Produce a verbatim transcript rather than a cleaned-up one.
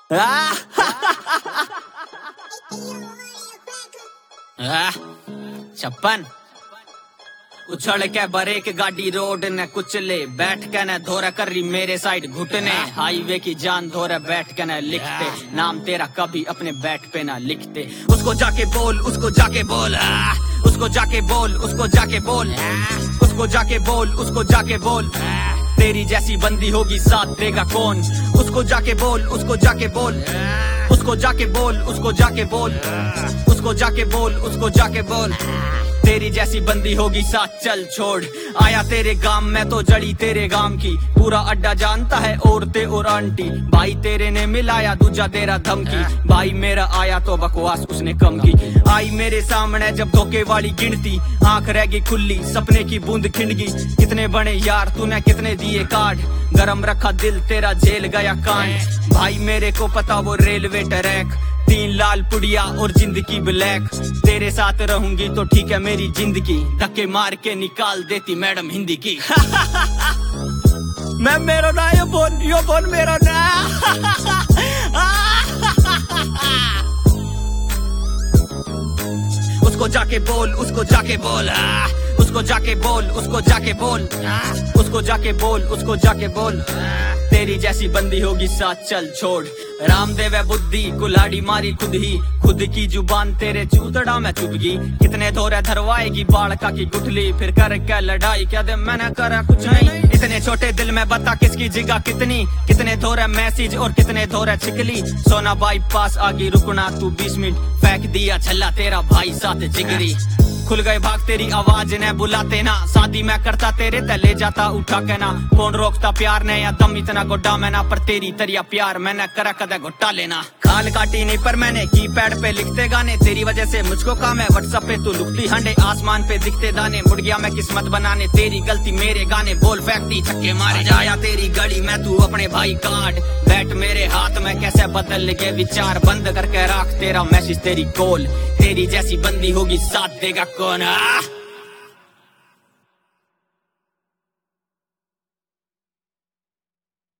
छप्पन उछल के बरेक गाड़ी रोड ने कुचले, बैठ के न धोरा करी मेरे साइड घुटने, हाईवे की जान धोरा बैठ के न लिखते, नाम तेरा कभी अपने बैठ पे ना लिखते। उसको जाके बोल, उसको जाके बोल, उसको जाके बोल, उसको जाके बोल, उसको जाके बोल, उसको जाके बोल, तेरी जैसी बंदी होगी साथ देगा कौन। उसको जाके बोल, उसको जाके बोल, उसको जाके बोल, उसको जाके बोल, उसको जाके बोल, उसको जाके बोल, तेरी जैसी बंदी होगी साथ चल छोड़। आया तेरे गांव में तो जड़ी तेरे गांव की, पूरा अड्डा जानता है औरतें और आंटी, भाई तेरे ने मिलाया दूजा तेरा धमकी, भाई मेरा आया तो बकवास उसने कम की। आई मेरे सामने जब धोखे वाली गिनती, आंख रह गई खुली सपने की बूंद खिंड गई, कितने बने यार तूने कितने दिए कार्ड, गरम रखा दिल तेरा जेल गया कांड। भाई मेरे को पता वो रेलवे ट्रैक, तीन लाल पुड़िया और जिंदगी ब्लैक, तेरे साथ रहूंगी तो ठीक है मेरी जिंदगी, धक्के मार के निकाल देती मैडम हिंदी की। मैं मेरा ना यो बोन यो बोन मेरा ना। उसको जाके बोल, उसको जाके बोल, उसको जाके बोल, उसको जाके बोल, उसको जाके बोल, उसको जाके बोल, तेरी जैसी बंदी होगी साथ चल छोड़। रामदेव है बुद्धि कुल्हाड़ी मारी खुद ही, खुद की जुबान तेरे चूतड़ा में चुभ गई, कितने धोरे धरवाएगी बाड़का की गुठली, फिर कर क्या लड़ाई क्या दे मैंने करा कुछ नहीं। इतने छोटे दिल में बता किसकी जगह कितनी, कितने धोरे मैसेज और कितने धोरे छिकली, सोना बाईपास आगे रुकना तू बीस मिनट, फेंक दिया छल्ला तेरा भाई साथ जिगरी, खुल गए भाग तेरी आवाज ने बुलाते ना, शादी मैं करता तेरे तले जाता उठा के ना, कौन रोकता प्यार ने या दम इतना गोड्डा में ना, पर तेरी तरिया प्यार मैंने करा कदे घुट्टा लेना। खाल काटी नहीं पर मैंने की पैड पे लिखते गाने, तेरी वजह से मुझको काम है व्हाट्सएप पे तू लुकती हंडे, आसमान पे दिखते दाने, मुड़ गया मैं किस्मत बनाने, तेरी गलती मेरे गाने बोल फेंकती छक्के मारे, जाया तेरी गली में तू अपने भाई काट, बैठ मेरे हाथ में कैसे बदल के विचार, बंद करके रख तेरा मैसेज तेरी कॉल, तेरी जैसी बंदी होगी साथ देगा कौन।